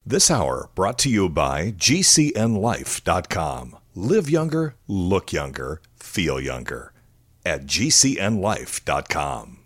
This hour brought to you by GCNLife.com. Live younger, look younger, feel younger at GCNLife.com.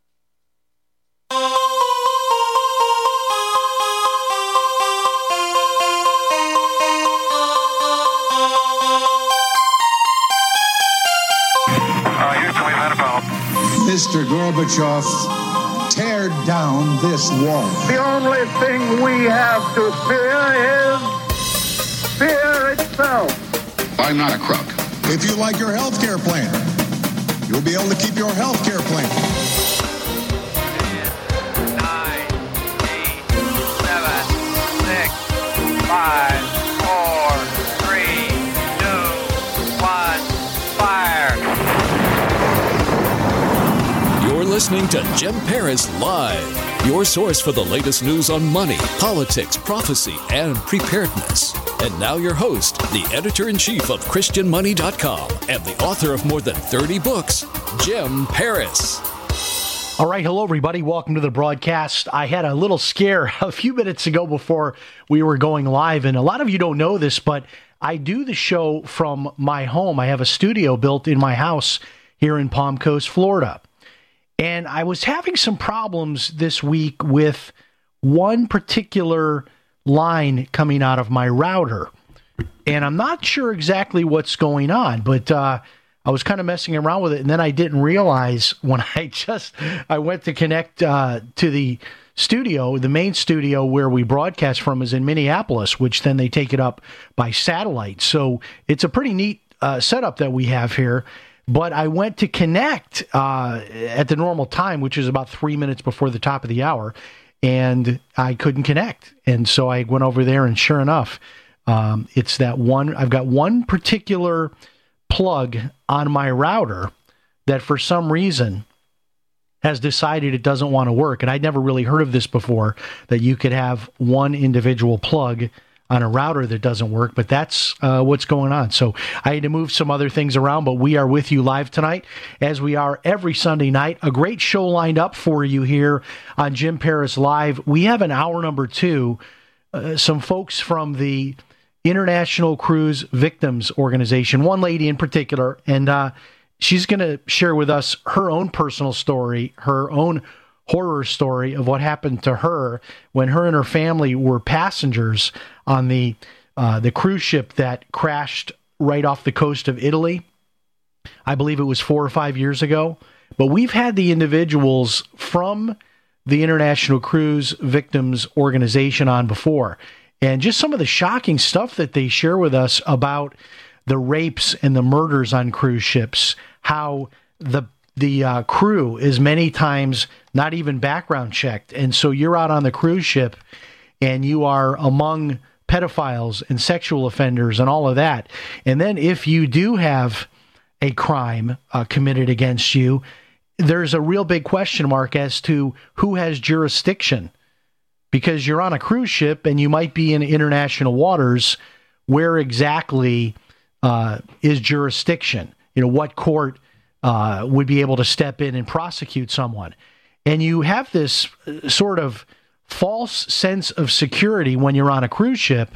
Mr. Gorbachev, tear down this wall. The only thing we have to fear is fear itself. I'm not a crook. If you like your health care plan, you'll be able to keep your health care plan. 10, 9, 8, 7, 6, 5, 4, 3, 2, 1, fire. You're listening to Jim Paris Live, your source for the latest news on money, politics, prophecy, and preparedness. And now your host, the editor-in-chief of ChristianMoney.com and the author of more than 30 books, Jim Paris. All right, hello everybody. Welcome to the broadcast. I had a little scare a few minutes ago before we were going live, and a lot of you don't know this, but I do the show from my home. I have a studio built in my house here in Palm Coast, Florida. And I was having some problems this week with one particular line coming out of my router. And I'm not sure exactly what's going on, but I was kind of messing around with it. And then I didn't realize when I went to connect to the studio, the main studio where we broadcast from is in Minneapolis, which then they take it up by satellite. So it's a pretty neat setup that we have here. But I went to connect at the normal time, which is about 3 minutes before the top of the hour, and I couldn't connect. And so I went over there, and sure enough, it's that one. I've got one particular plug on my router that for some reason has decided it doesn't want to work. And I'd never really heard of this before, that you could have one individual plug on a router that doesn't work, but that's what's going on. So I had to move some other things around, but we are with you live tonight, as we are every Sunday night. A great show lined up for you here on Jim Paris Live. We have an hour number 2, some folks from the International Cruise Victims Organization, one lady in particular, and she's going to share with us her own personal story, her own horror story of what happened to her when her and her family were passengers on the cruise ship that crashed right off the coast of Italy. I believe it was 4 or 5 years ago. But we've had the individuals from the International Cruise Victims Organization on before. And just some of the shocking stuff that they share with us about the rapes and the murders on cruise ships, how the crew is many times not even background checked. And so you're out on the cruise ship and you are among pedophiles and sexual offenders and all of that. And then if you do have a crime committed against you, there's a real big question mark as to who has jurisdiction, because you're on a cruise ship and you might be in international waters. Where exactly is jurisdiction? What court would be able to step in and prosecute someone? And you have this sort of false sense of security when you're on a cruise ship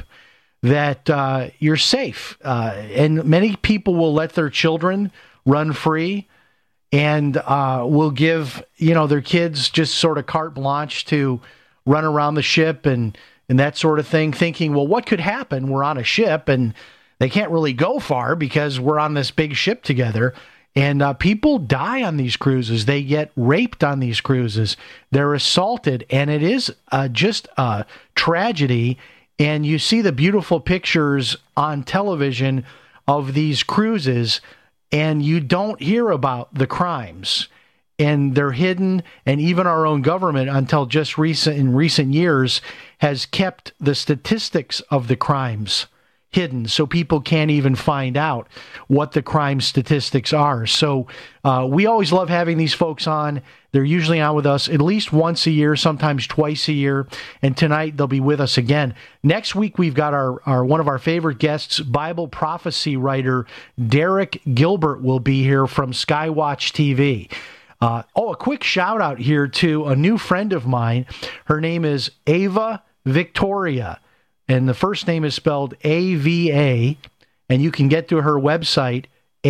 that you're safe. And many people will let their children run free and will give, their kids just sort of carte blanche to run around the ship and that sort of thing, thinking, well, what could happen? We're on a ship and they can't really go far because we're on this big ship together. And people die on these cruises. They get raped on these cruises. They're assaulted, and it is just a tragedy. And you see the beautiful pictures on television of these cruises, and you don't hear about the crimes. And they're hidden, and even our own government, until just in recent years, has kept the statistics of the crimes hidden, so people can't even find out what the crime statistics are. So we always love having these folks on. They're usually on with us at least once a year, sometimes twice a year, and tonight they'll be with us again. Next week, we've got our one of our favorite guests, Bible prophecy writer Derek Gilbert will be here from Skywatch TV. A quick shout out here to a new friend of mine. Her name is Ava Victoria. and the first name is spelled AVA, and you can get to her website,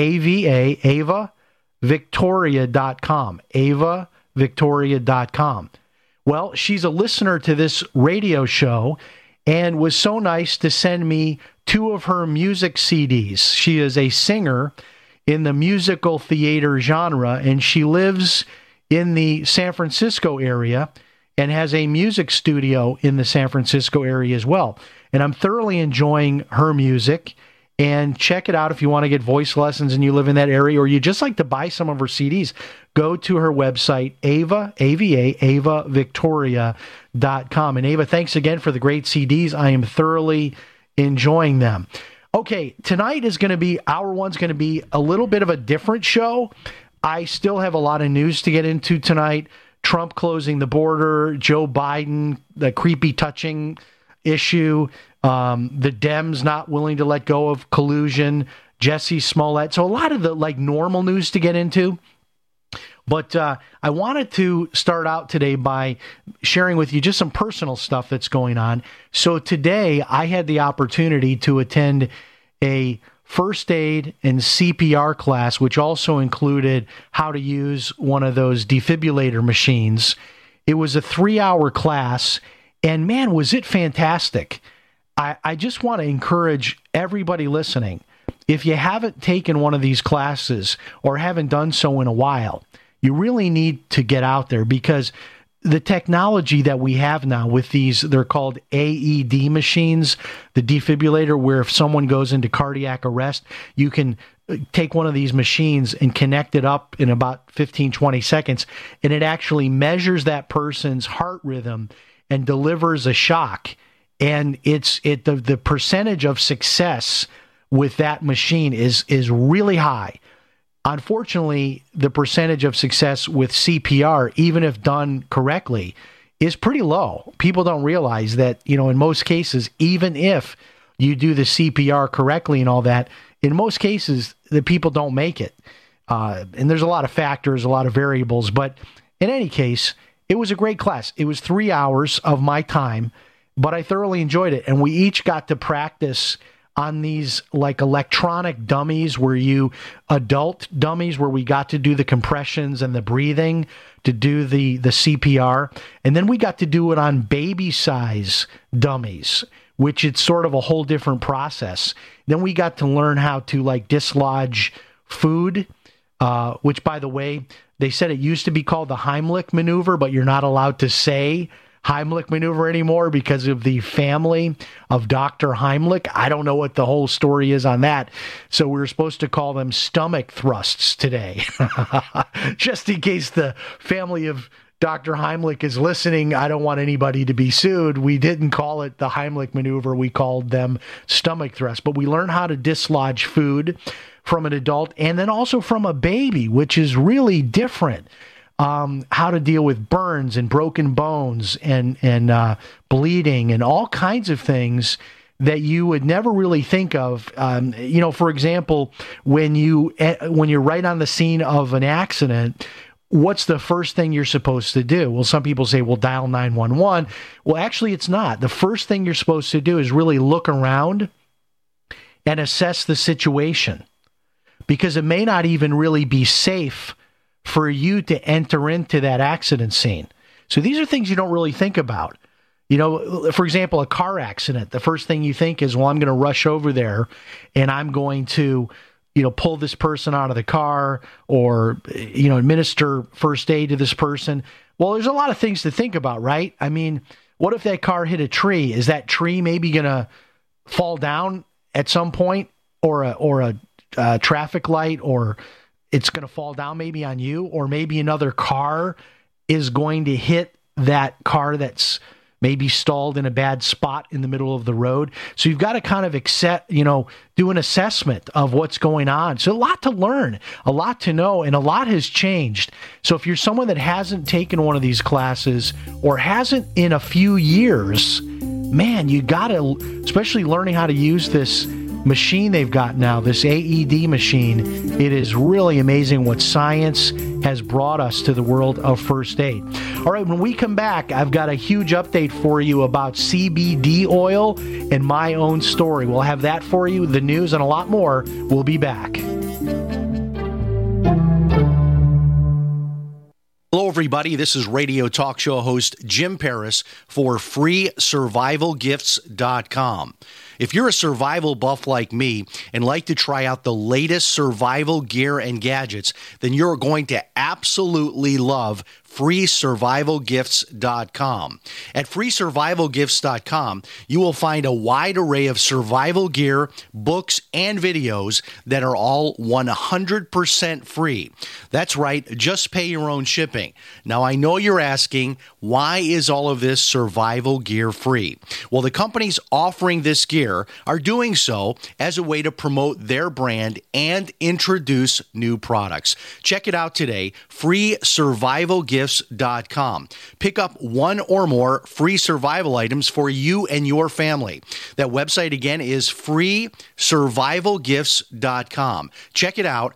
AvaVictoria.com, AvaVictoria.com. Well, she's a listener to this radio show and was so nice to send me 2 of her music CDs. She is a singer in the musical theater genre, and she lives in the San Francisco area and has a music studio in the San Francisco area as well. And I'm thoroughly enjoying her music. And check it out if you want to get voice lessons and you live in that area, or you just like to buy some of her CDs. Go to her website, AvaVictoria.com. And Ava, thanks again for the great CDs. I am thoroughly enjoying them. Okay, tonight is going to be, hour one's going to be a little bit of a different show. I still have a lot of news to get into tonight. Trump closing the border, Joe Biden, the creepy touching issue, the Dems not willing to let go of collusion, Jussie Smollett. So a lot of the normal news to get into. But I wanted to start out today by sharing with you just some personal stuff that's going on. So today I had the opportunity to attend a first aid and CPR class, which also included how to use one of those defibrillator machines. It was a 3-hour class, and man, was it fantastic. I just want to encourage everybody listening, if you haven't taken one of these classes or haven't done so in a while, you really need to get out there, because the technology that we have now with these, they're called AED machines, the defibrillator, where if someone goes into cardiac arrest, you can take one of these machines and connect it up in about 15, 20 seconds, and it actually measures that person's heart rhythm and delivers a shock. And the percentage of success with that machine is really high. Unfortunately, the percentage of success with CPR, even if done correctly, is pretty low. People don't realize that, in most cases, even if you do the CPR correctly and all that, in most cases, the people don't make it. And there's a lot of factors, a lot of variables. But in any case, it was a great class. It was 3 hours of my time, but I thoroughly enjoyed it. And we each got to practice on these electronic dummies adult dummies where we got to do the compressions and the breathing to do the CPR. And then we got to do it on baby size dummies, which it's sort of a whole different process. Then we got to learn how to dislodge food, which, by the way, they said it used to be called the Heimlich maneuver, but you're not allowed to say Heimlich maneuver anymore because of the family of Dr. Heimlich. I don't know what the whole story is on that. So we were supposed to call them stomach thrusts today. Just in case the family of Dr. Heimlich is listening, I don't want anybody to be sued. We didn't call it the Heimlich maneuver. We called them stomach thrusts. But we learned how to dislodge food from an adult and then also from a baby, which is really different. How to deal with burns and broken bones and bleeding and all kinds of things that you would never really think of. For example, when you're right on the scene of an accident, what's the first thing you're supposed to do? Well, some people say, well, dial 911. Well, actually, it's not. The first thing you're supposed to do is really look around and assess the situation, because it may not even really be safe for you to enter into that accident scene. So these are things you don't really think about. For example, a car accident, the first thing you think is, well, I'm going to rush over there and I'm going to, pull this person out of the car or, administer first aid to this person. Well, there's a lot of things to think about, right? I mean, what if that car hit a tree? Is that tree maybe going to fall down at some point, or a traffic light, or it's going to fall down maybe on you, or maybe another car is going to hit that car that's maybe stalled in a bad spot in the middle of the road. So you've got to kind of do an assessment of what's going on. So a lot to learn, a lot to know, and a lot has changed. So if you're someone that hasn't taken one of these classes or hasn't in a few years, man, you got to, especially learning how to use this machine they've got now, this AED machine. It is really amazing what science has brought us to the world of first aid. All right, when we come back, I've got a huge update for you about CBD oil and my own story. We'll have that for you, the news, and a lot more. We'll be back. Hello, everybody. This is radio talk show host Jim Paris for FreeSurvivalGifts.com. If you're a survival buff like me and like to try out the latest survival gear and gadgets, then you're going to absolutely love FreeSurvivalGifts.com. At FreeSurvivalGifts.com, you will find a wide array of survival gear, books, and videos that are all 100% free. That's right, just pay your own shipping. Now, I know you're asking, why is all of this survival gear free? Well, the companies offering this gear are doing so as a way to promote their brand and introduce new products. Check it out today, FreeSurvivalGifts.com. Pick up one or more free survival items for you and your family. That website again is FreeSurvivalGifts.com. Check it out,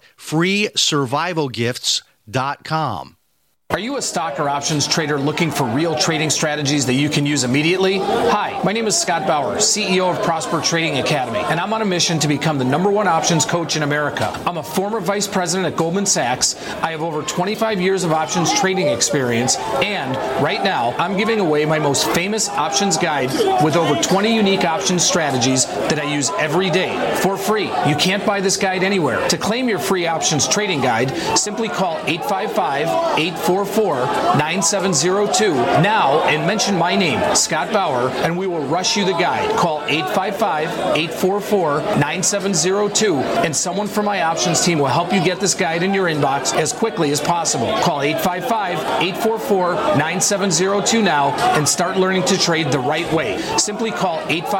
FreeSurvivalGifts.com. Are you a stock or options trader looking for real trading strategies that you can use immediately? Hi, my name is Scott Bauer, CEO of Prosper Trading Academy, and I'm on a mission to become the #1 options coach in America. I'm a former vice president at Goldman Sachs. I have over 25 years of options trading experience, and right now I'm giving away my most famous options guide with over 20 unique options strategies that I use every day for free. You can't buy this guide anywhere. To claim your free options trading guide, simply call 855-844-9702 now and mention my name, Scott Bauer, and we will rush you the guide. Call 855-844-9702 and someone from my options team will help you get this guide in your inbox as quickly as possible. Call 855-844-9702 now and start learning to trade the right way. Simply call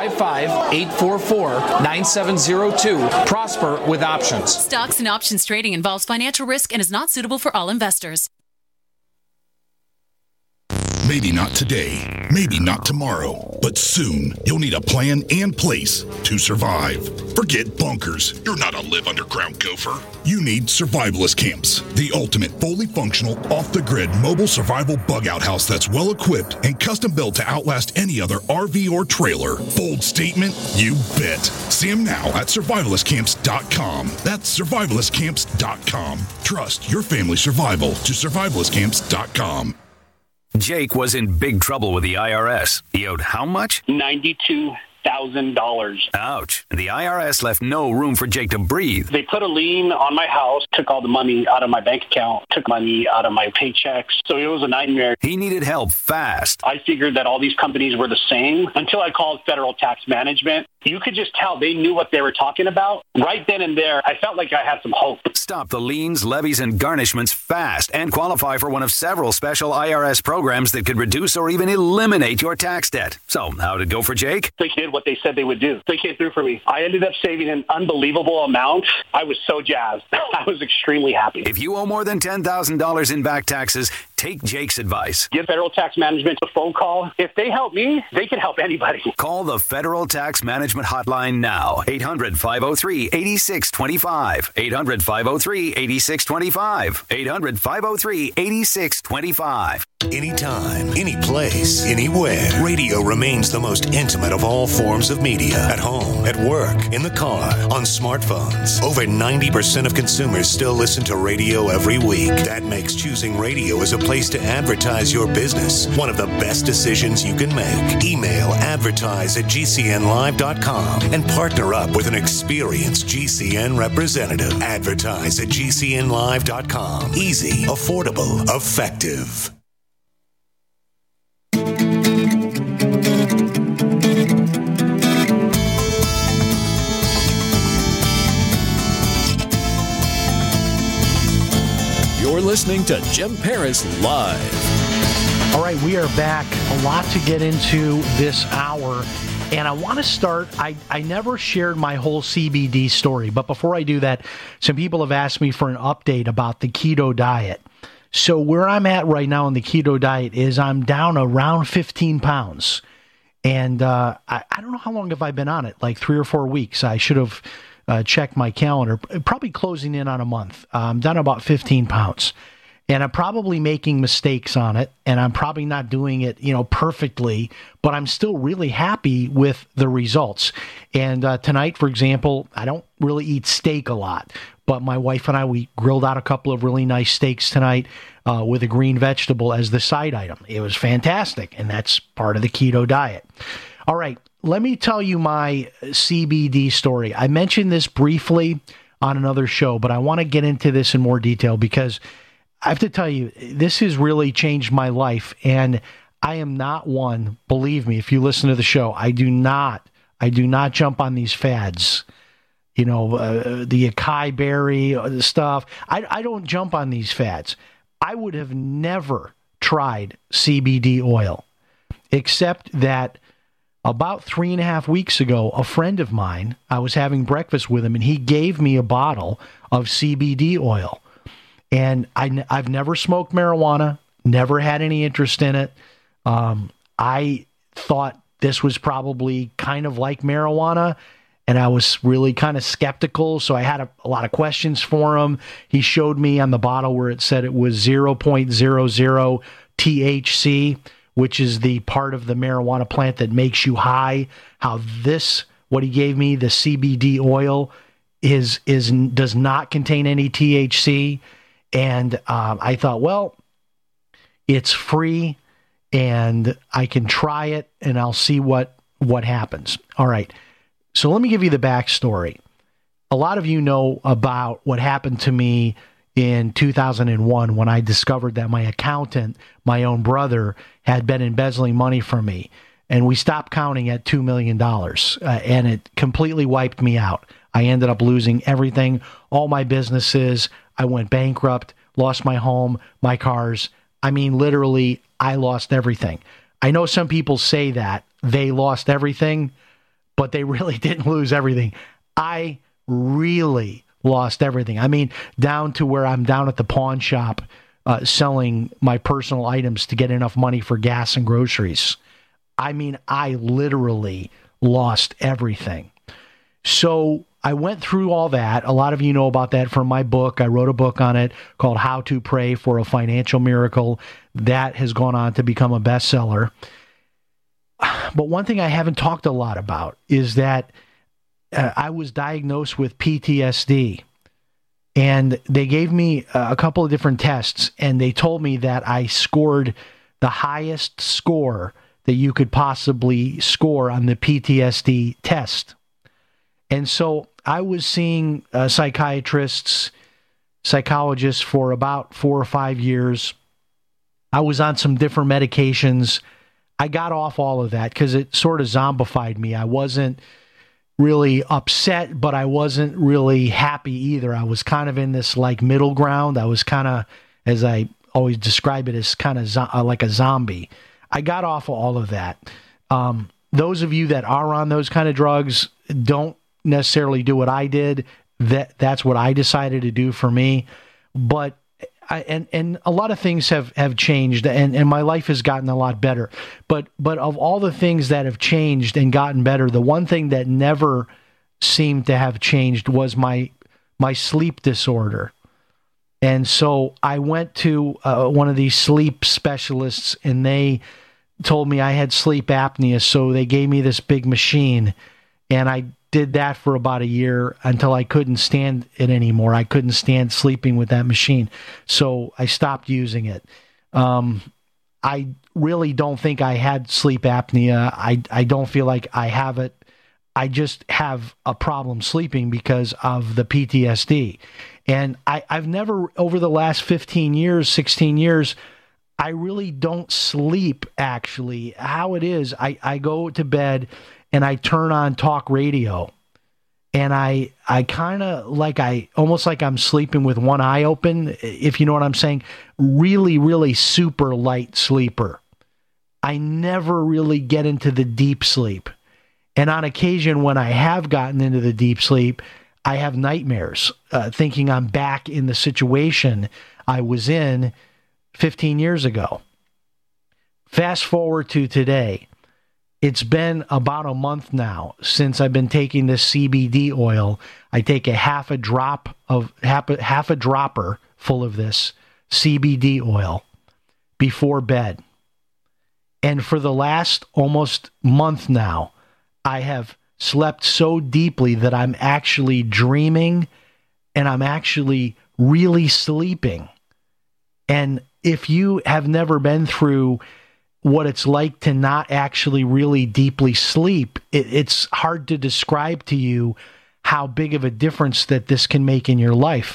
855-844-9702. Prosper with options. Stocks and options trading involves financial risk and is not suitable for all investors. Maybe not today, maybe not tomorrow, but soon you'll need a plan and place to survive. Forget bunkers. You're not a live underground gopher. You need survivalist camps, the ultimate fully functional, off-the-grid mobile survival bug-out house that's well-equipped and custom-built to outlast any other RV or trailer. Bold statement? You bet. See them now at survivalistcamps.com. That's survivalistcamps.com. Trust your family's survival to survivalistcamps.com. Jake was in big trouble with the IRS. He owed how much? $92,000. Ouch. The IRS left no room for Jake to breathe. They put a lien on my house, took all the money out of my bank account, took money out of my paychecks. So it was a nightmare. He needed help fast. I figured that all these companies were the same until I called Federal Tax Management. You could just tell they knew what they were talking about. Right then and there, I felt like I had some hope. Stop the liens, levies, and garnishments fast and qualify for one of several special IRS programs that could reduce or even eliminate your tax debt. So, how'd it go for Jake? They did what they said they would do. They came through for me. I ended up saving an unbelievable amount. I was so jazzed. I was extremely happy. If you owe more than $10,000 in back taxes, take Jake's advice. Give Federal Tax Management a phone call. If they help me, they can help anybody. Call the Federal Tax Management Hotline now. 800-503-8625. 800-503-8625. 800-503-8625. Anytime, any place, anywhere. Radio remains the most intimate of all forms of media. At home, at work, in the car, on smartphones. Over 90% of consumers still listen to radio every week. That makes choosing radio as a place to advertise your business one of the best decisions you can make. Email advertise@gcnlive.com and partner up with an experienced GCN representative. Advertise@gcnlive.com. Easy, affordable, effective. You're listening to Jim Paris Live. All right, we are back. A lot to get into this hour. And I want to start, I never shared my whole CBD story. But before I do that, some people have asked me for an update about the keto diet. So where I'm at right now in the keto diet is I'm down around 15 pounds. And I don't know how long have I been on it, like 3 or 4 weeks. I should have checked my calendar, probably closing in on a month. I'm down about 15 pounds. And I'm probably making mistakes on it, and I'm probably not doing it, perfectly, but I'm still really happy with the results. And tonight, for example, I don't really eat steak a lot, but my wife and I, we grilled out a couple of really nice steaks tonight with a green vegetable as the side item. It was fantastic, and that's part of the keto diet. All right, let me tell you my CBD story. I mentioned this briefly on another show, but I want to get into this in more detail because I have to tell you, this has really changed my life, and I am not one, believe me, if you listen to the show, I do not jump on these fads, the acai berry stuff. I don't jump on these fads. I would have never tried CBD oil, except that about 3.5 weeks ago, a friend of mine, I was having breakfast with him, and he gave me a bottle of CBD oil. And I've never smoked marijuana, never had any interest in it. I thought this was probably kind of like marijuana, and I was really kind of skeptical, so I had a lot of questions for him. He showed me on the bottle where it said it was 0.00 THC, which is the part of the marijuana plant that makes you high. What he gave me, the CBD oil, does not contain any THC. And I thought, well, it's free, and I can try it, and I'll see what happens. All right. So let me give you the backstory. A lot of you know about what happened to me in 2001 when I discovered that my accountant, my own brother, had been embezzling money from me. And we stopped counting at $2 million, and it completely wiped me out. I ended up losing everything, all my businesses. I went bankrupt, lost my home, my cars. I mean, literally, I lost everything. I know some people say that they lost everything, but they really didn't lose everything. I really lost everything. I mean, down to where I'm down at the pawn shop selling my personal items to get enough money for gas and groceries. I mean, I literally lost everything. So I went through all that. A lot of you know about that from my book. I wrote a book on it called How to Pray for a Financial Miracle. That has gone on to become a bestseller. But one thing I haven't talked a lot about is that I was diagnosed with PTSD. And they gave me a couple of different tests, and they told me that I scored the highest score that you could possibly score on the PTSD test. And so I was seeing psychiatrists, psychologists for about 4 or 5 years. I was on some different medications. I got off all of that because it sort of zombified me. I wasn't really upset, but I wasn't really happy either. I was kind of in this like middle ground. I was kind of, as I always describe it, as kind of like a zombie. I got off of all of that. Those of you that are on those kind of drugs don't necessarily do what I did. That's what I decided to do for me. But and a lot of things have changed, and my life has gotten a lot better. But of all the things that have changed and gotten better, the one thing that never seemed to have changed was my sleep disorder. And so I went to one of these sleep specialists, and they told me I had sleep apnea, so they gave me this big machine, and I did that for about a year until I couldn't stand it anymore. I couldn't stand sleeping with that machine, so I stopped using it. I really don't think I had sleep apnea. I don't feel like I have it. I just have a problem sleeping because of the PTSD. And I've never, over the last 15 years, 16 years, I really don't sleep, actually. How it is, I go to bed and I turn on talk radio, and I kind of almost like I'm sleeping with one eye open, if you know what I'm saying. Really, really super light sleeper. I never really get into the deep sleep. And on occasion, when I have gotten into the deep sleep, I have nightmares, thinking I'm back in the situation I was in 15 years ago. Fast forward to today. It's been about a month now since I've been taking this CBD oil. I take a half a dropper full of this CBD oil before bed. And for the last almost month now, I have slept so deeply that I'm actually dreaming and I'm actually really sleeping. And if you have never been through what it's like to not actually really deeply sleep, it's hard to describe to you how big of a difference that this can make in your life.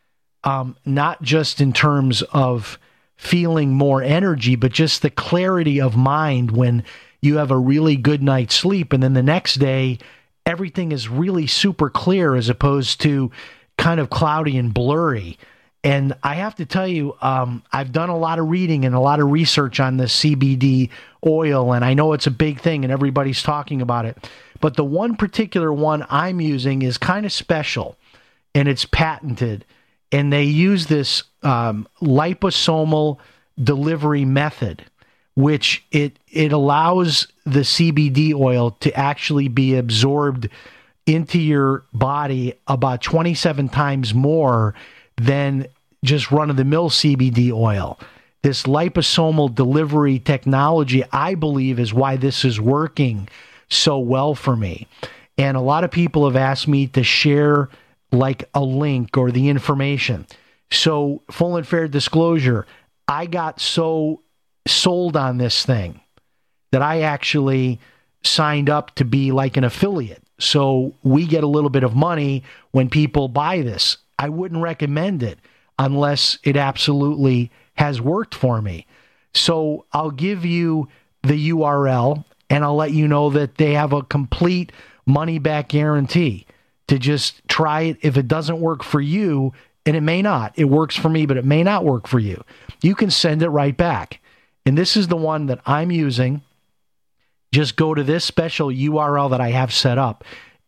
Not just in terms of feeling more energy, but just the clarity of mind when you have a really good night's sleep. And then the next day, everything is really super clear as opposed to kind of cloudy and blurry. And I have to tell you, I've done a lot of reading and a lot of research on this CBD oil, and I know it's a big thing and everybody's talking about it. But the one particular one I'm using is kind of special, and it's patented. And they use this liposomal delivery method, which it allows the CBD oil to actually be absorbed into your body about 27 times more than just run-of-the-mill CBD oil. This liposomal delivery technology, I believe, is why this is working so well for me. And a lot of people have asked me to share like a link or the information. So, full and fair disclosure, I got so sold on this thing that I actually signed up to be like an affiliate. So we get a little bit of money when people buy this. I wouldn't recommend it unless it absolutely has worked for me. So I'll give you the URL and I'll let you know that they have a complete money back guarantee to just try it. If it doesn't work for you, and it may not, it works for me, but it may not work for you, you can send it right back. And this is the one that I'm using. Just go to this special URL that I have set up,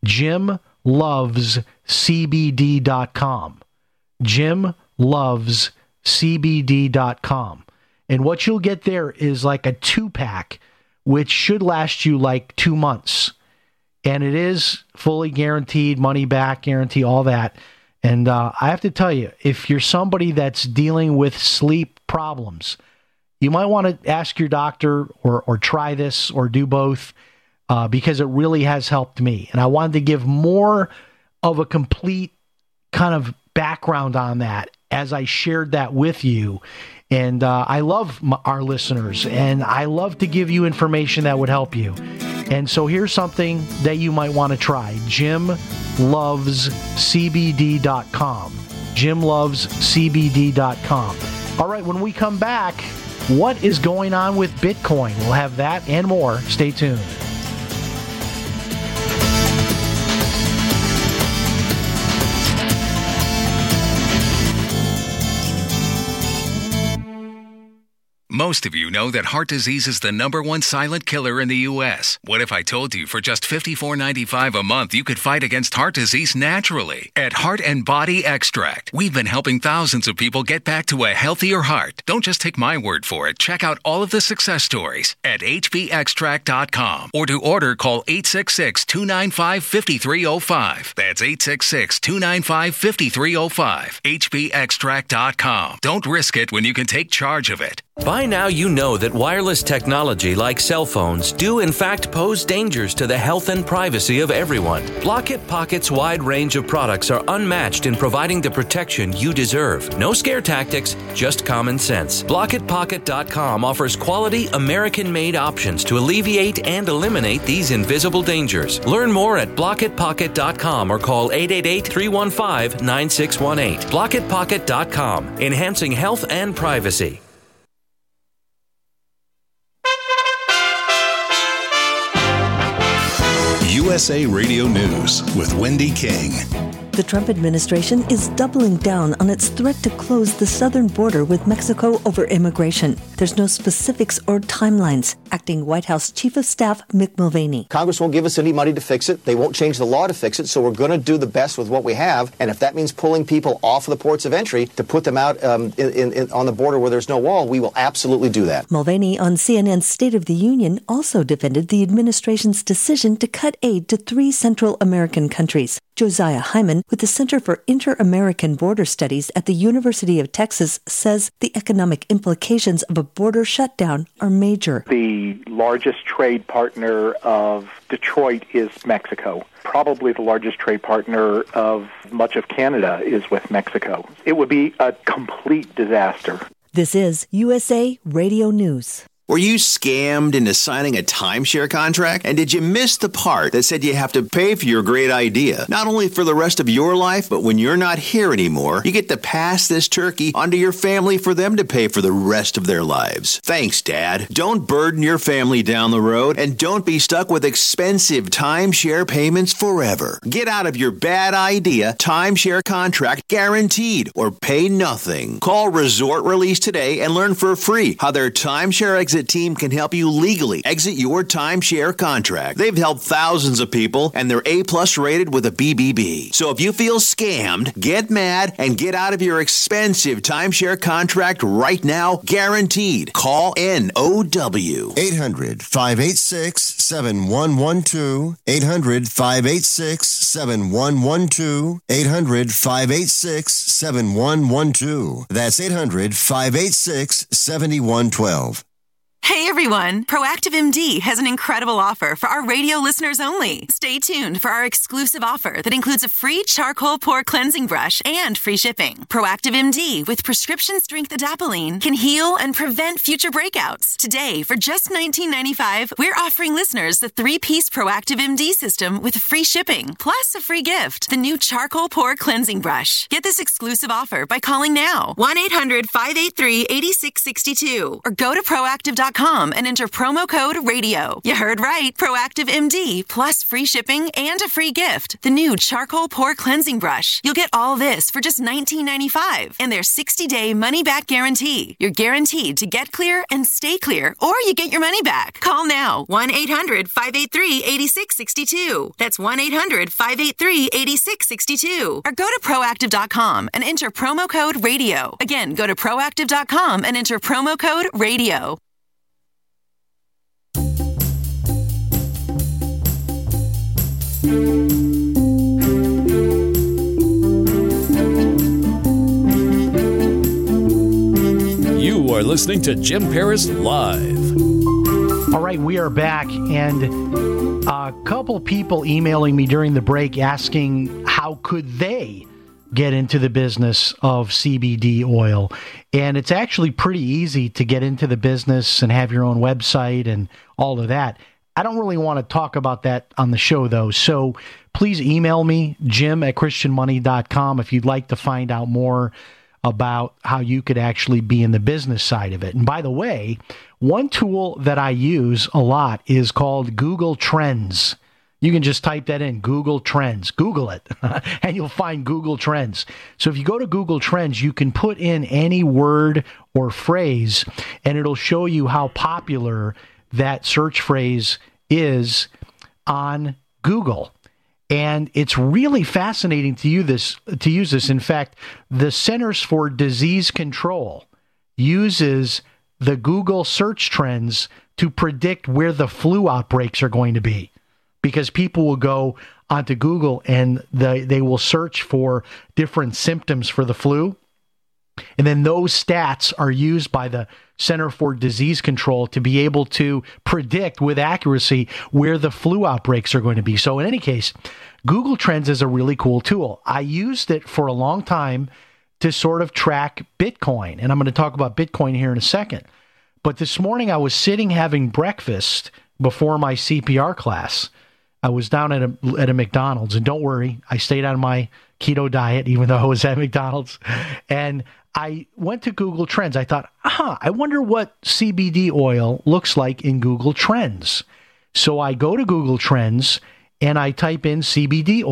JimLovesCBD.com. JimLovesCBD.com. And what you'll get there is like a 2-pack, which should last you like 2 months. And it is fully guaranteed, money back guarantee, all that. And I have to tell you, if you're somebody that's dealing with sleep problems, you might want to ask your doctor or try this or do both because it really has helped me. And I wanted to give more of a complete kind of background on that as I shared that with you. And I love our listeners, and I love to give you information that would help you. And so here's something that you might want to try. JimLovesCBD.com. JimLovesCBD.com. All right, when we come back, what is going on with Bitcoin? We'll have that and more. Stay tuned. Most of you know that heart disease is the #1 silent killer in the U.S. What if I told you for just $54.95 a month you could fight against heart disease naturally? At Heart and Body Extract, we've been helping thousands of people get back to a healthier heart. Don't just take my word for it. Check out all of the success stories at hbextract.com. Or to order, call 866-295-5305. That's 866-295-5305. hbextract.com. Don't risk it when you can take charge of it. By now you know that wireless technology like cell phones do in fact pose dangers to the health and privacy of everyone. Block-It Pocket's wide range of products are unmatched in providing the protection you deserve. No scare tactics, just common sense. BlockItPocket.com offers quality American-made options to alleviate and eliminate these invisible dangers. Learn more at BlockItPocket.com or call 888-315-9618. BlockItPocket.com, enhancing health and privacy. USA Radio News with Wendy King. The Trump administration is doubling down on its threat to close the southern border with Mexico over immigration. There's no specifics or timelines. Acting White House Chief of Staff Mick Mulvaney. Congress won't give us any money to fix it. They won't change the law to fix it. So we're going to do the best with what we have. And if that means pulling people off of the ports of entry to put them out on the border where there's no wall, we will absolutely do that. Mulvaney on CNN's State of the Union also defended the administration's decision to cut aid to 3 Central American countries. Josiah Hyman with the Center for Inter-American Border Studies at the University of Texas says the economic implications of a border shutdown are major. The largest trade partner of Detroit is Mexico. Probably the largest trade partner of much of Canada is with Mexico. It would be a complete disaster. This is USA Radio News. Were you scammed into signing a timeshare contract? And did you miss the part that said you have to pay for your great idea? Not only for the rest of your life, but when you're not here anymore, you get to pass this turkey onto your family for them to pay for the rest of their lives. Thanks, Dad. Don't burden your family down the road, and don't be stuck with expensive timeshare payments forever. Get out of your bad idea timeshare contract guaranteed, or pay nothing. Call Resort Release today and learn for free how their timeshare exit team can help you legally exit your timeshare contract. They've helped thousands of people, and they're A+ rated with a BBB. So if you feel scammed, get mad and get out of your expensive timeshare contract right now, guaranteed. Call NOW. 800-586-7112. 800-586-7112. 800-586-7112. That's 800-586-7112. Hey everyone, Proactive MD has an incredible offer for our radio listeners only. Stay tuned for our exclusive offer that includes a free charcoal pore cleansing brush and free shipping. Proactive MD with prescription strength adapalene can heal and prevent future breakouts. Today, for just $19.95, we're offering listeners the 3-piece Proactive MD system with free shipping, plus a free gift, the new charcoal pore cleansing brush. Get this exclusive offer by calling now, 1-800-583-8662, or go to proactive.com and enter promo code RADIO. You heard right. Proactive MD plus free shipping and a free gift. The new charcoal pore cleansing brush. You'll get all this for just $19.95 and their 60-day money-back guarantee. You're guaranteed to get clear and stay clear, or you get your money back. Call now. 1-800-583-8662. That's 1-800-583-8662. Or go to proactive.com and enter promo code RADIO. Again, go to proactive.com and enter promo code RADIO. You are listening to Jim Paris Live. All right, we are back, and a couple people emailing me during the break asking how could they get into the business of CBD oil. And it's actually pretty easy to get into the business and have your own website and all of that. I don't really want to talk about that on the show, though. So please email me, jim@christianmoney.com, if you'd like to find out more about how you could actually be in the business side of it. And by the way, one tool that I use a lot is called Google Trends. You can just type that in, Google Trends. Google it, and you'll find Google Trends. So if you go to Google Trends, you can put in any word or phrase, and it'll show you how popular that search phrase is on Google. And it's really fascinating to use this. In fact, the Centers for Disease Control uses the Google search trends to predict where the flu outbreaks are going to be, because people will go onto Google and they will search for different symptoms for the flu. And then those stats are used by the Center for Disease Control to be able to predict with accuracy where the flu outbreaks are going to be. So in any case, Google Trends is a really cool tool. I used it for a long time to sort of track Bitcoin, and I'm going to talk about Bitcoin here in a second. But this morning I was sitting having breakfast before my CPR class. I was down at a McDonald's, and don't worry, I stayed on my keto diet even though I was at McDonald's. And I went to Google Trends. I thought, I wonder what CBD oil looks like in Google Trends. So I go to Google Trends and I type in CBD oil,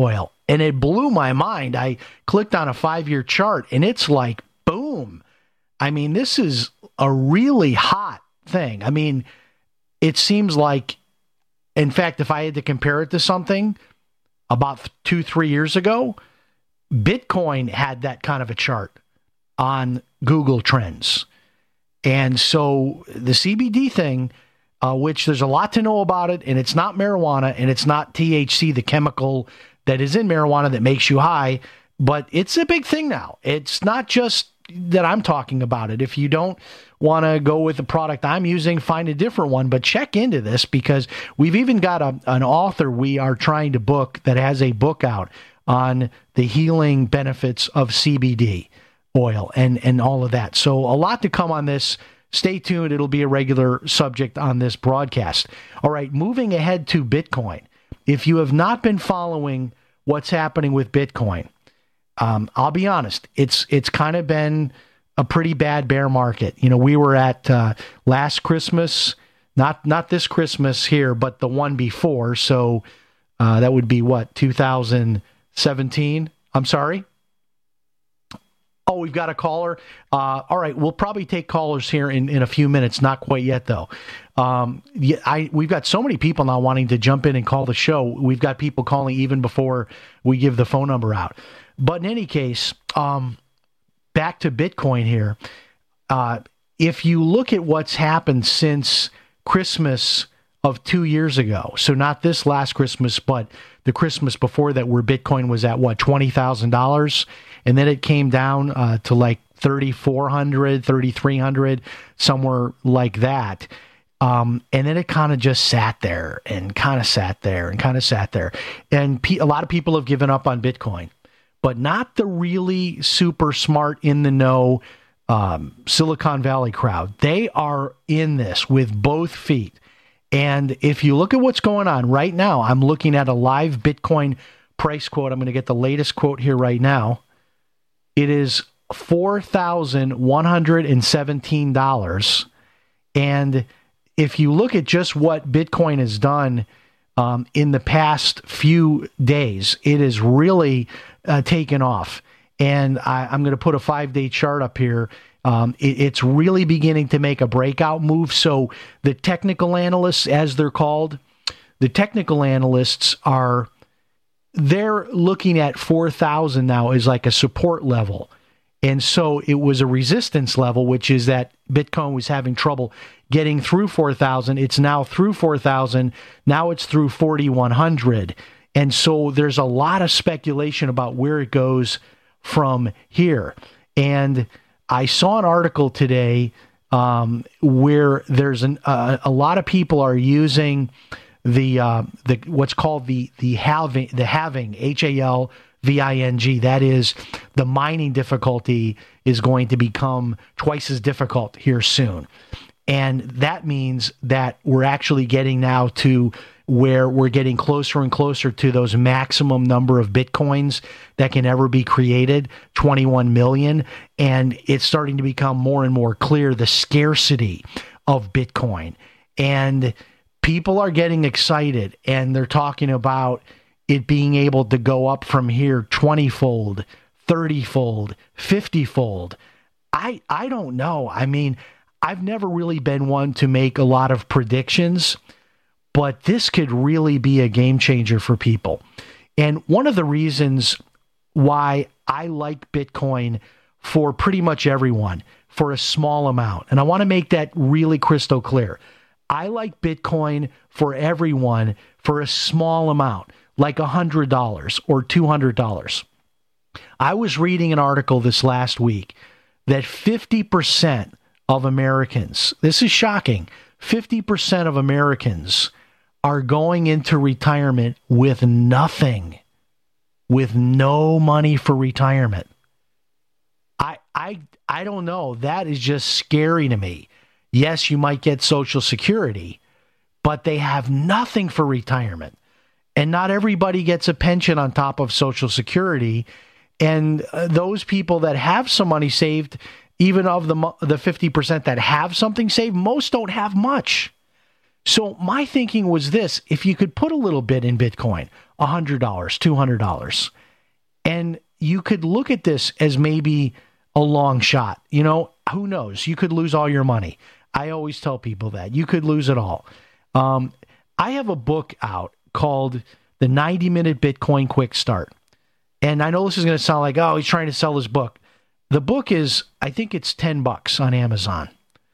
And it blew my mind. I clicked on a 5-year chart, and it's like, boom. I mean, this is a really hot thing. I mean, it seems like, in fact, if I had to compare it to something about 2-3 years ago, Bitcoin had that kind of a chart on Google Trends. And so the CBD thing, which there's a lot to know about it, and it's not marijuana, and it's not THC, the chemical that is in marijuana that makes you high, but it's a big thing now. It's not just that I'm talking about it. If you don't want to go with the product I'm using, find a different one, but check into this, because we've even got an author we are trying to book that has a book out on the healing benefits of CBD oil and all of that. So a lot to come on this. Stay tuned. It'll be a regular subject on this broadcast. All right, moving ahead to Bitcoin. If you have not been following what's happening with Bitcoin, I'll be honest, it's kind of been a pretty bad bear market. You know, we were at last Christmas, not this Christmas here, but the one before. So that would be what, 2017? I'm sorry. Oh, we've got a caller. All right, we'll probably take callers here in a few minutes. Not quite yet, though. We've got so many people now wanting to jump in and call the show. We've got people calling even before we give the phone number out. But in any case, back to Bitcoin here. If you look at what's happened since Christmas of 2 years ago, so not this last Christmas, but the Christmas before that, where Bitcoin was at, what, $20,000? And then it came down to like 3,400, 3,300, somewhere like that. And then it kind of just sat there and kind of sat there and kind of sat there. And a lot of people have given up on Bitcoin, but not the really super smart, in the know Silicon Valley crowd. They are in this with both feet. And if you look at what's going on right now, I'm looking at a live Bitcoin price quote. I'm going to get the latest quote here right now. It is $4,117. And if you look at just what Bitcoin has done in the past few days, it has really taken off. And I'm going to put a 5-day chart up here. It's really beginning to make a breakout move. So the technical analysts, as they're called, the technical analysts they're looking at 4,000 now as like a support level. And so it was a resistance level, which is that Bitcoin was having trouble getting through 4,000. It's now through 4,000. Now it's through 4,100. And so there's a lot of speculation about where it goes from here. And I saw an article today where there's a lot of people are using the what's called the halving, HALVING. That is, the mining difficulty is going to become twice as difficult here soon. And that means that we're actually getting now to where we're getting closer and closer to those maximum number of Bitcoins that can ever be created, 21 million. And it's starting to become more and more clear, the scarcity of Bitcoin. And people are getting excited, and they're talking about it being able to go up from here 20-fold, 30-fold, 50-fold. I don't know. I mean, I've never really been one to make a lot of predictions, but this could really be a game changer for people. And one of the reasons why I like Bitcoin for pretty much everyone, for a small amount, and I want to make that really crystal clear. I like Bitcoin for everyone for a small amount, like $100 or $200. I was reading an article this last week that 50% of Americans, this is shocking, 50% of Americans are going into retirement with nothing, with no money for retirement. I don't know. That is just scary to me. Yes, you might get Social Security, but they have nothing for retirement. And not everybody gets a pension on top of Social Security. And those people that have some money saved, even of the 50% that have something saved, most don't have much. So my thinking was this: if you could put a little bit in Bitcoin, $100, $200, and you could look at this as maybe a long shot. Who knows? You could lose all your money. I always tell people that. You could lose it all. I have a book out called The 90-Minute Bitcoin Quick Start. And I know this is going to sound like, oh, he's trying to sell his book. The book is, I think it's $10 on Amazon.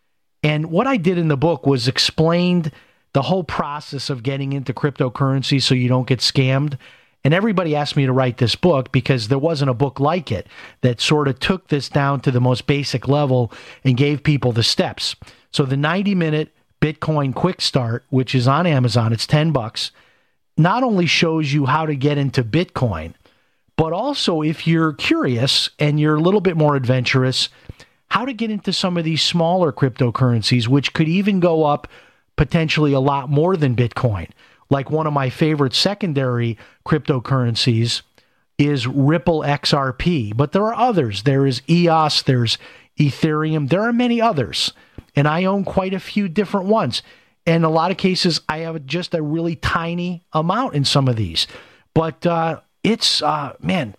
And what I did in the book was explained the whole process of getting into cryptocurrency so you don't get scammed. And everybody asked me to write this book because there wasn't a book like it that sort of took this down to the most basic level and gave people the steps. So the 90-minute Bitcoin Quick Start, which is on Amazon, it's $10, not only shows you how to get into Bitcoin, but also if you're curious and you're a little bit more adventurous, how to get into some of these smaller cryptocurrencies, which could even go up potentially a lot more than Bitcoin. Like one of my favorite secondary cryptocurrencies is Ripple XRP, but there are others. There is EOS, there's Ethereum, there are many others, and I own quite a few different ones. In a lot of cases, I have just a really tiny amount in some of these. But it's, man,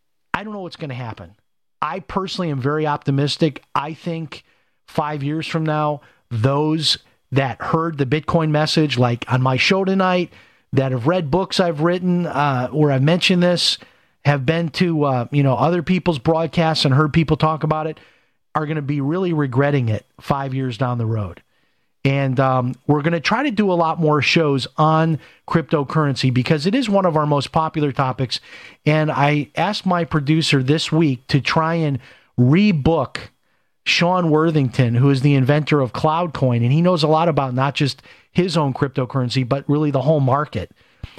I don't know what's going to happen. I personally am very optimistic. I think 5 years from now, those that heard the Bitcoin message, like on my show tonight, that have read books I've written where I've mentioned this, have been to other people's broadcasts and heard people talk about it, are going to be really regretting it 5 years down the road. And we're going to try to do a lot more shows on cryptocurrency because it is one of our most popular topics. And I asked my producer this week to try and rebook Sean Worthington, who is the inventor of Cloudcoin, and he knows a lot about not just his own cryptocurrency, but really the whole market.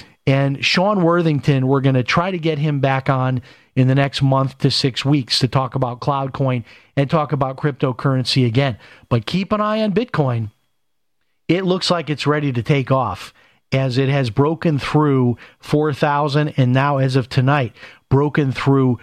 And Sean Worthington, we're going to try to get him back on in the next month to 6 weeks to talk about Cloudcoin and talk about cryptocurrency again. But keep an eye on Bitcoin. It looks like it's ready to take off as it has broken through 4,000 and now, as of tonight, broken through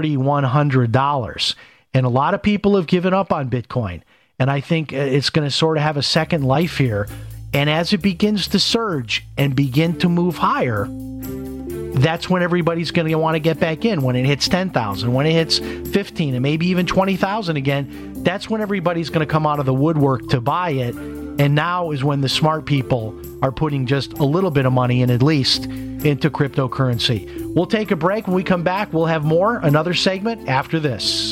$4,100. And a lot of people have given up on Bitcoin. And I think it's going to sort of have a second life here. And as it begins to surge and begin to move higher, that's when everybody's going to want to get back in. When it hits 10,000, when it hits 15, and maybe even 20,000 again, that's when everybody's going to come out of the woodwork to buy it. And now is when the smart people are putting just a little bit of money in, at least, into cryptocurrency. We'll take a break. When we come back, we'll have more, another segment after this.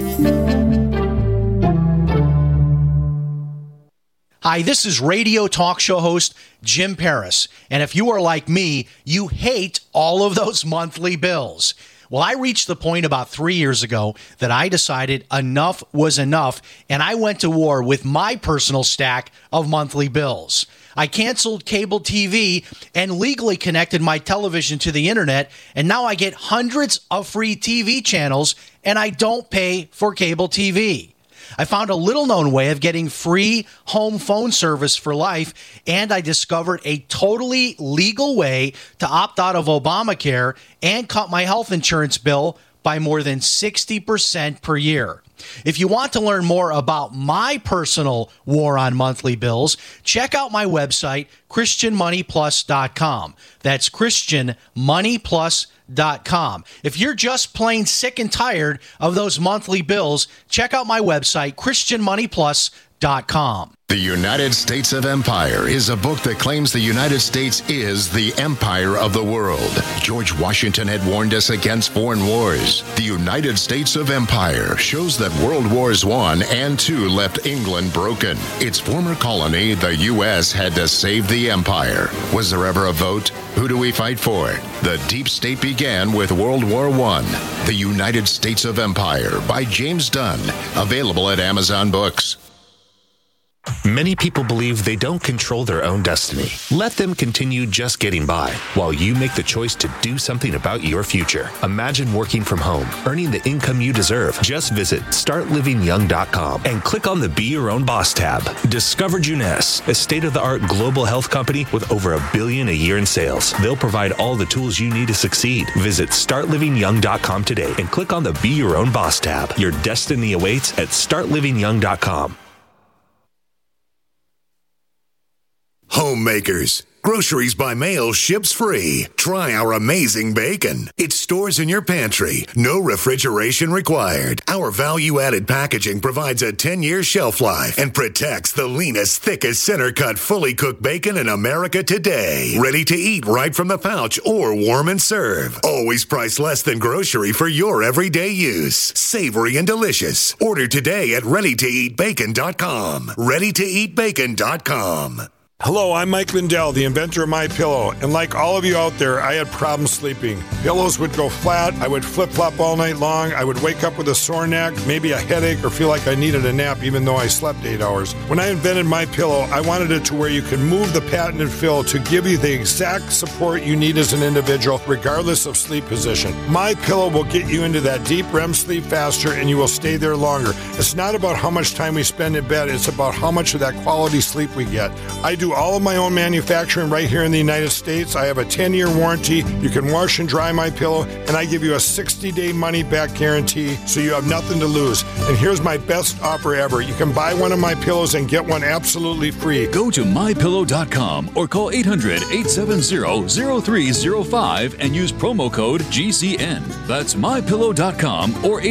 Hi, this is radio talk show host Jim Paris. And if you are like me, you hate all of those monthly bills. Well, I reached the point about 3 years ago that I decided enough was enough, and I went to war with my personal stack of monthly bills. I canceled cable TV and legally connected my television to the internet, and now I get hundreds of free TV channels, and I don't pay for cable TV. I found a little-known way of getting free home phone service for life, and I discovered a totally legal way to opt out of Obamacare and cut my health insurance bill by more than 60% per year. If you want to learn more about my personal war on monthly bills, check out my website, ChristianMoneyPlus.com. That's ChristianMoneyPlus.com. If you're just plain sick and tired of those monthly bills, check out my website, ChristianMoneyPlus.com. The United States of Empire is a book that claims the United States is the empire of the world. George Washington had warned us against foreign wars. The United States of Empire shows that World Wars I and II left England broken. Its former colony, the U.S., had to save the empire. Was there ever a vote? Who do we fight for? The deep state began with World War I. The United States of Empire by James Dunn. Available at Amazon Books. Many people believe they don't control their own destiny. Let them continue just getting by while you make the choice to do something about your future. Imagine working from home, earning the income you deserve. Just visit startlivingyoung.com and click on the Be Your Own Boss tab. Discover Juness, a state-of-the-art global health company with over $1 billion a year in sales. They'll provide all the tools you need to succeed. Visit startlivingyoung.com today and click on the Be Your Own Boss tab. Your destiny awaits at startlivingyoung.com. Homemakers. Groceries by mail ships free. Try our amazing bacon. It stores in your pantry. No refrigeration required. Our value-added packaging provides a 10-year shelf life and protects the leanest, thickest, center-cut, fully cooked bacon in America today. Ready to eat right from the pouch or warm and serve. Always priced less than grocery for your everyday use. Savory and delicious. Order today at readytoeatbacon.com. readytoeatbacon.com. Hello, I'm Mike Lindell, the inventor of MyPillow, and like all of you out there, I had problems sleeping. Pillows would go flat, I would flip-flop all night long, I would wake up with a sore neck, maybe a headache, or feel like I needed a nap even though I slept 8 hours. When I invented MyPillow, I wanted it to where you can move the patented fill to give you the exact support you need as an individual, regardless of sleep position. MyPillow will get you into that deep REM sleep faster, and you will stay there longer. It's not about how much time we spend in bed, it's about how much of that quality sleep we get. I do all of my own manufacturing right here in the United States. I have a 10-year warranty. You can wash and dry my pillow, and I give you a 60-day money-back guarantee, so you have nothing to lose. And here's my best offer ever. You can buy one of my pillows and get one absolutely free. Go to MyPillow.com or call 800-870-0305 and use promo code GCN. That's MyPillow.com or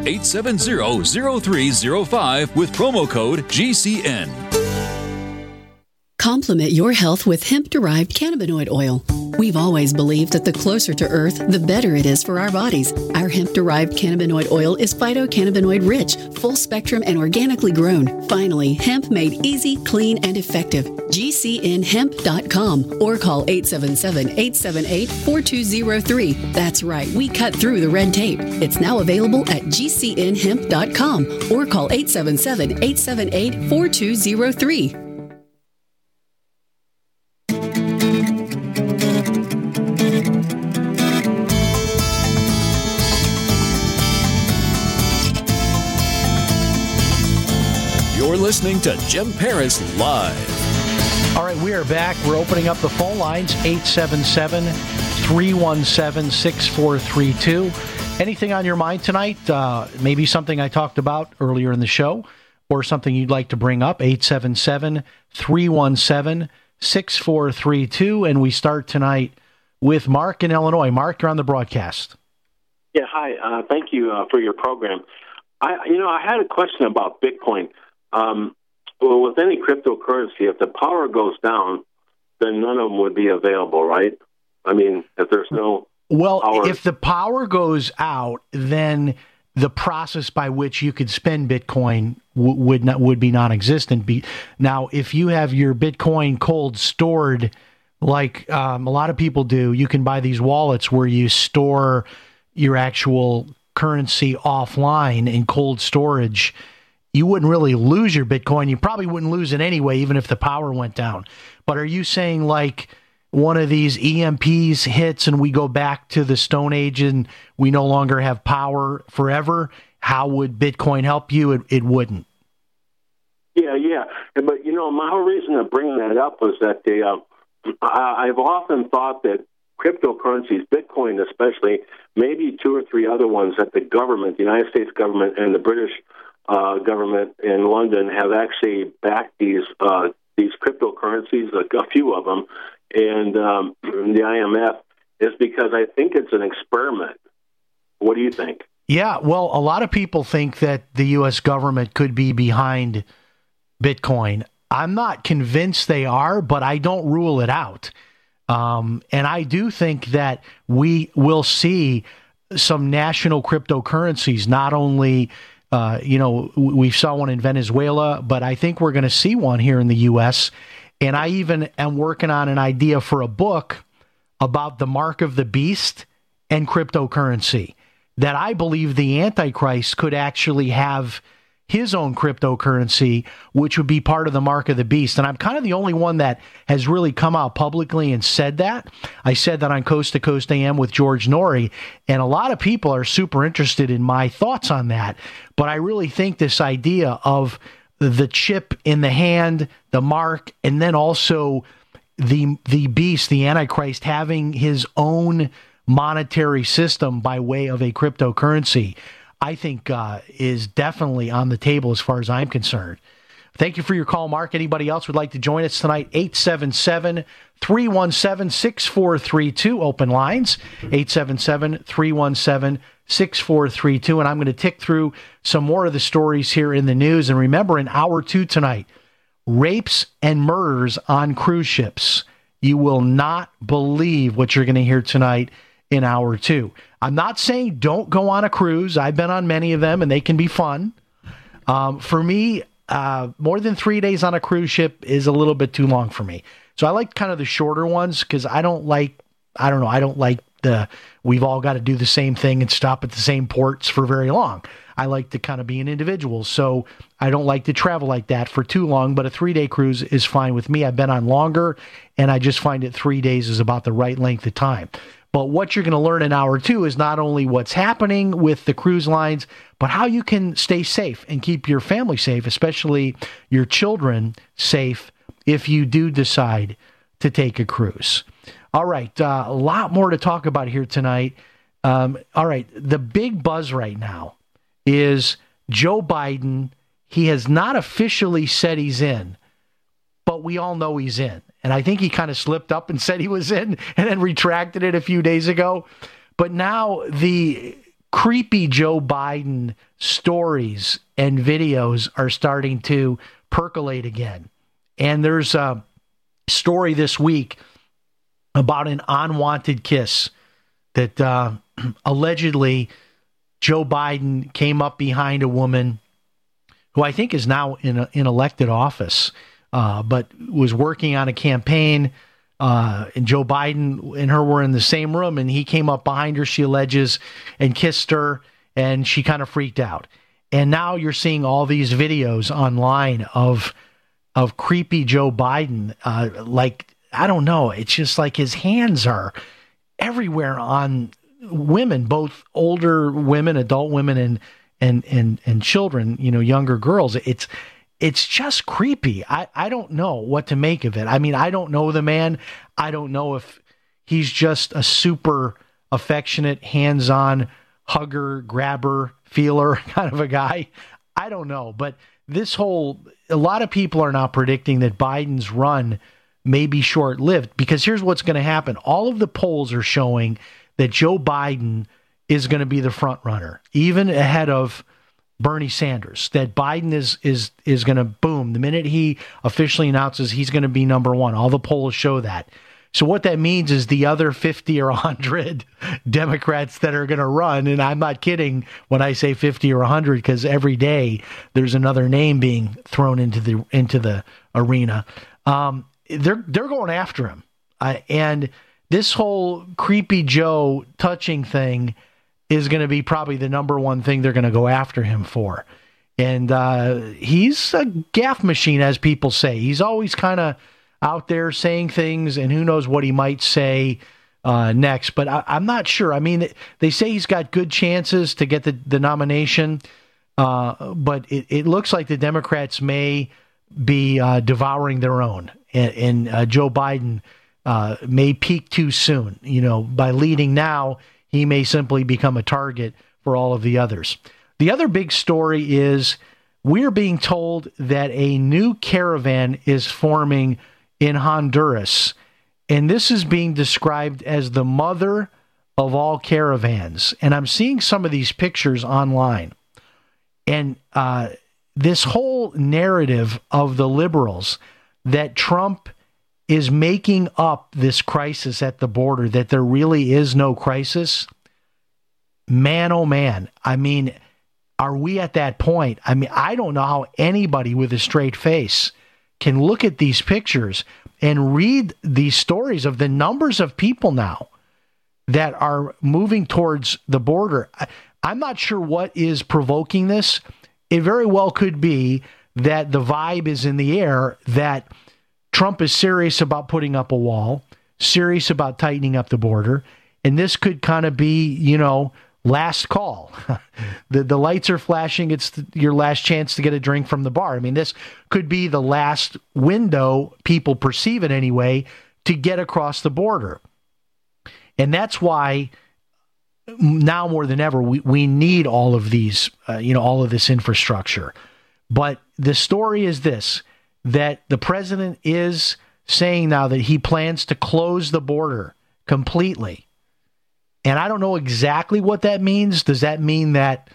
800-870-0305 with promo code GCN. Complement your health with hemp-derived cannabinoid oil. We've always believed that the closer to Earth, the better it is for our bodies. Our hemp-derived cannabinoid oil is phytocannabinoid-rich, full-spectrum, and organically grown. Finally, hemp made easy, clean, and effective. GCNhemp.com or call 877-878-4203. That's right, we cut through the red tape. It's now available at GCNhemp.com or call 877-878-4203. You're listening to Jim Paris Live. All right, we are back. We're opening up the phone lines, 877-317-6432. Anything on your mind tonight? Maybe something I talked about earlier in the show or something you'd like to bring up, 877-317-6432. And we start tonight with Mark in Illinois. Mark, you're on the broadcast. Yeah, hi. Thank you for your program. I had a question about Bitcoin. Well, with any cryptocurrency, if the power goes down, then none of them would be available, right? I mean, if there's no power. If the power goes out, then the process by which you could spend Bitcoin would be non-existent. Now, if you have your Bitcoin cold stored, like a lot of people do, you can buy these wallets where you store your actual currency offline in cold storage. You wouldn't really lose your Bitcoin. You probably wouldn't lose it anyway, even if the power went down. But are you saying like one of these EMPs hits and we go back to the Stone Age and we no longer have power forever? How would Bitcoin help you? It wouldn't. Yeah. But, my whole reason of bringing that up was that I've often thought that cryptocurrencies, Bitcoin especially, maybe two or three other ones that the government, the United States government and the British government in London have actually backed these cryptocurrencies, a few of them, and the IMF, is because I think it's an experiment. What do you think? Yeah, well, a lot of people think that the U.S. government could be behind Bitcoin. I'm not convinced they are, but I don't rule it out. And I do think that we will see some national cryptocurrencies, not only we saw one in Venezuela, but I think we're going to see one here in the U.S. And I even am working on an idea for a book about the mark of the beast and cryptocurrency, that I believe the Antichrist could actually have his own cryptocurrency, which would be part of the mark of the beast. And I'm kind of the only one that has really come out publicly and said that. I said that on Coast to Coast AM with George Norrie, and a lot of people are super interested in my thoughts on that. But I really think this idea of the chip in the hand, the mark, and then also the beast, the Antichrist, having his own monetary system by way of a cryptocurrency, I think is definitely on the table as far as I'm concerned. Thank you for your call, Mark. Anybody else would like to join us tonight? 877-317-6432. Open lines, 877-317-6432. And I'm going to tick through some more of the stories here in the news. And remember, in hour 2 tonight, rapes and murders on cruise ships. You will not believe what you're going to hear tonight in hour 2. I'm not saying don't go on a cruise. I've been on many of them, and they can be fun. For me, more than 3 days on a cruise ship is a little bit too long for me. So I like kind of the shorter ones because I don't like we've all got to do the same thing and stop at the same ports for very long. I like to kind of be an individual. So I don't like to travel like that for too long, but a 3-day cruise is fine with me. I've been on longer, and I just find that 3 days is about the right length of time. But what you're going to learn in hour 2 is not only what's happening with the cruise lines, but how you can stay safe and keep your family safe, especially your children safe, if you do decide to take a cruise. All right, a lot more to talk about here tonight. All right, the big buzz right now is Joe Biden. He has not officially said he's in, but we all know he's in. And I think he kind of slipped up and said he was in and then retracted it a few days ago. But now the creepy Joe Biden stories and videos are starting to percolate again. And there's a story this week about an unwanted kiss that allegedly Joe Biden came up behind a woman who I think is now in elected office, but was working on a campaign, and Joe Biden and her were in the same room, and he came up behind her, she alleges, and kissed her, and she kind of freaked out. And now you're seeing all these videos online of creepy Joe Biden, I don't know, it's just like his hands are everywhere on women, both older women, adult women, and children, younger girls. It's just creepy. I don't know what to make of it. I mean, I don't know the man. I don't know if he's just a super affectionate, hands-on hugger, grabber, feeler kind of a guy. I don't know. But a lot of people are now predicting that Biden's run may be short-lived, because here's what's going to happen. All of the polls are showing that Joe Biden is going to be the front runner, even ahead of Bernie Sanders, that Biden is going to boom. The minute he officially announces he's going to be number one, all the polls show that. So what that means is the other 50 or 100 Democrats that are going to run, and I'm not kidding when I say 50 or 100, because every day there's another name being thrown into the arena. They're going after him, and this whole creepy Joe touching thing is going to be probably the number one thing they're going to go after him for. And he's a gaffe machine, as people say. He's always kind of out there saying things, and who knows what he might say next. But I'm not sure. I mean, they say he's got good chances to get the nomination, but it looks like the Democrats may be devouring their own. And Joe Biden may peak too soon. By leading now, he may simply become a target for all of the others. The other big story is we're being told that a new caravan is forming in Honduras, and this is being described as the mother of all caravans. And I'm seeing some of these pictures online. And this whole narrative of the liberals that Trump is making up this crisis at the border, that there really is no crisis. Man, oh man. I mean, are we at that point? I mean, I don't know how anybody with a straight face can look at these pictures and read these stories of the numbers of people now that are moving towards the border. I'm not sure what is provoking this. It very well could be that the vibe is in the air that Trump is serious about putting up a wall, serious about tightening up the border, and this could kind of be, last call. The lights are flashing. It's your last chance to get a drink from the bar. I mean, this could be the last window, people perceive it anyway, to get across the border. And that's why now more than ever, we need all of these, all of this infrastructure. But the story is this, that the president is saying now that he plans to close the border completely. And I don't know exactly what that means. Does that mean that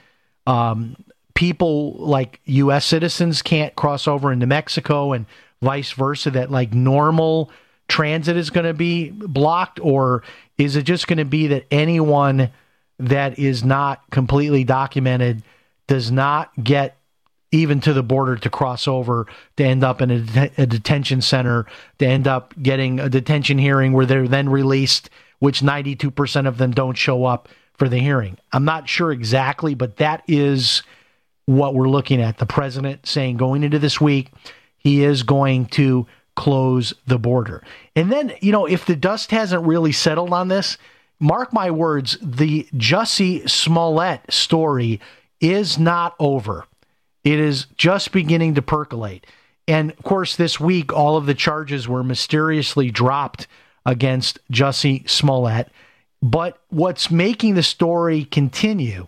people like U.S. citizens can't cross over into Mexico and vice versa, that like normal transit is going to be blocked? Or is it just going to be that anyone that is not completely documented does not get even to the border to cross over, to end up in a detention center, to end up getting a detention hearing where they're then released, which 92% of them don't show up for the hearing? I'm not sure exactly, but that is what we're looking at. The president saying going into this week, he is going to close the border. And then, if the dust hasn't really settled on this, mark my words, the Jussie Smollett story is not over. It is just beginning to percolate. And, of course, this week, all of the charges were mysteriously dropped against Jussie Smollett. But what's making the story continue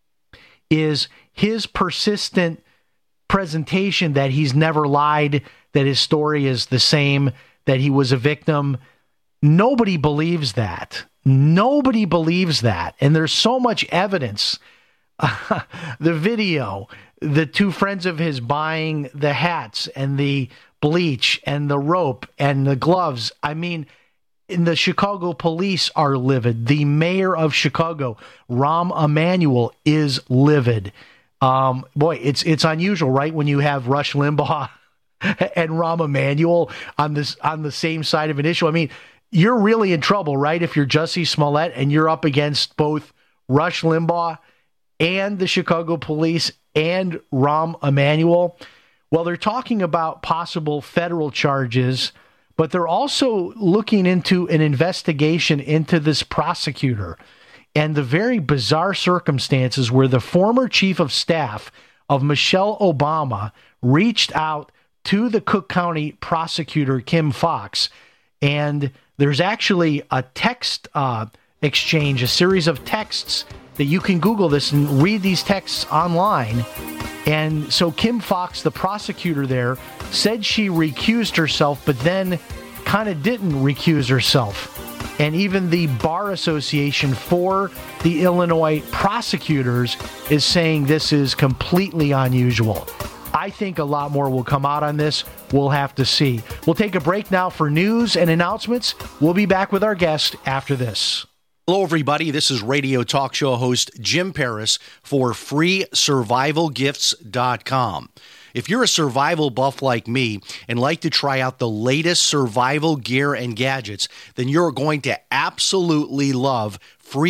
is his persistent presentation that he's never lied, that his story is the same, that he was a victim. Nobody believes that. Nobody believes that. And there's so much evidence. The video, the two friends of his buying the hats and the bleach and the rope and the gloves. I mean, the Chicago police are livid. The mayor of Chicago, Rahm Emanuel, is livid. Boy, it's unusual, right? When you have Rush Limbaugh and Rahm Emanuel on the same side of an issue. I mean, you're really in trouble, right? If you're Jussie Smollett and you're up against both Rush Limbaugh and the Chicago police and Rahm Emanuel. Well, they're talking about possible federal charges, but they're also looking into an investigation into this prosecutor and the very bizarre circumstances where the former chief of staff of Michelle Obama reached out to the Cook County prosecutor, Kim Foxx, and there's actually a text exchange, a series of texts that you can Google this and read these texts online. And so Kim Foxx, the prosecutor there, said she recused herself, but then kind of didn't recuse herself. And even the Bar Association for the Illinois prosecutors is saying this is completely unusual. I think a lot more will come out on this. We'll have to see. We'll take a break now for news and announcements. We'll be back with our guest after this. Hello, everybody. This is radio talk show host Jim Paris for FreeSurvivalGifts.com. If you're a survival buff like me and like to try out the latest survival gear and gadgets, then you're going to absolutely love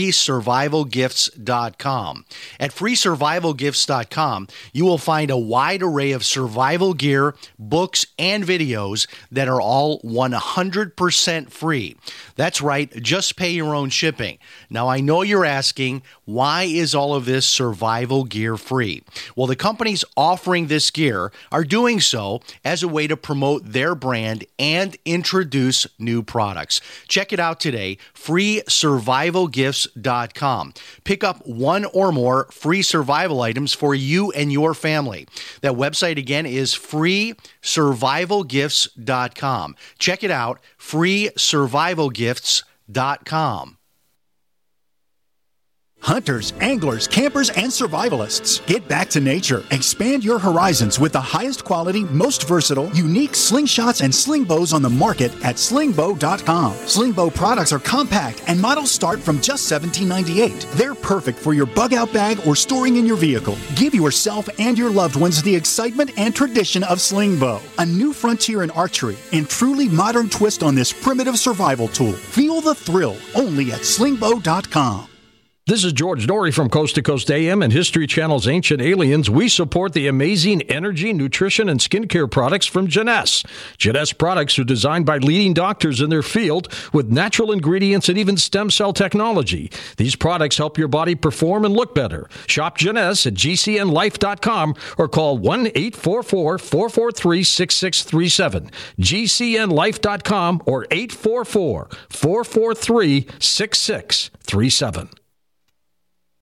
FreeSurvivalGifts.com. At FreeSurvivalGifts.com, you will find a wide array of survival gear, books, and videos that are all 100% free. That's right, just pay your own shipping. Now, I know you're asking, why is all of this survival gear free? Well, the companies offering this gear are doing so as a way to promote their brand and introduce new products. Check it out today, FreeSurvivalGifts.com. Pick up one or more free survival items for you and your family. That website again is FreeSurvivalGifts.com. Check it out, FreeSurvivalGifts.com. Hunters, anglers, campers, and survivalists, get back to nature. Expand your horizons with the highest quality, most versatile, unique slingshots and sling bows on the market at slingbow.com. Slingbow products are compact and models start from just $17.98. They're perfect for your bug-out bag or storing in your vehicle. Give yourself and your loved ones the excitement and tradition of Slingbow, a new frontier in archery and truly modern twist on this primitive survival tool. Feel the thrill only at slingbow.com. This is George Norrie from Coast to Coast AM and History Channel's Ancient Aliens. We support the amazing energy, nutrition, and skincare products from Jeunesse. Jeunesse products are designed by leading doctors in their field with natural ingredients and even stem cell technology. These products help your body perform and look better. Shop Jeunesse at GCNlife.com or call 1-844-443-6637. GCNlife.com or 844-443-6637.